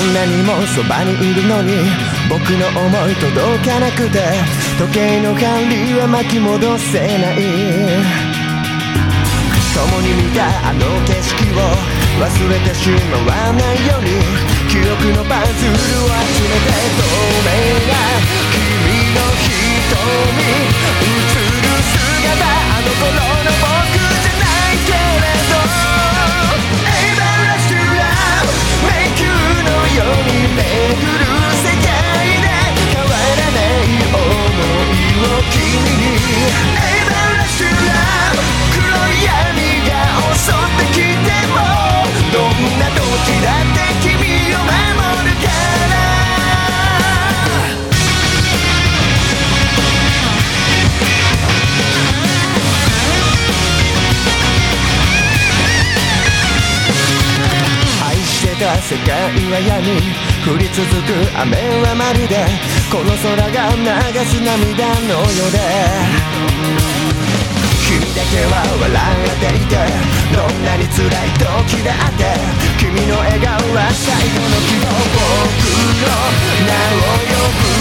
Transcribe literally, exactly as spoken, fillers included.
んなにもそばにいるのに僕の思い届かなくて時計の針は巻き戻せない共に見たあの景色を忘れてしまわないように記憶のパズルを集めて透明な君の瞳映る姿あの頃の僕じゃないけれど Everlasting Love 迷宮のように巡る世界で変わらない想いを君に Everlasting Love 黒い闇が襲ってきてもどんな時だって君を守るから愛してた世界は闇降り続く雨はまるでこの空が流す涙のようで君だけは笑っていてどんなに辛い時だって君の笑顔は最後の希望僕の名を呼ぶ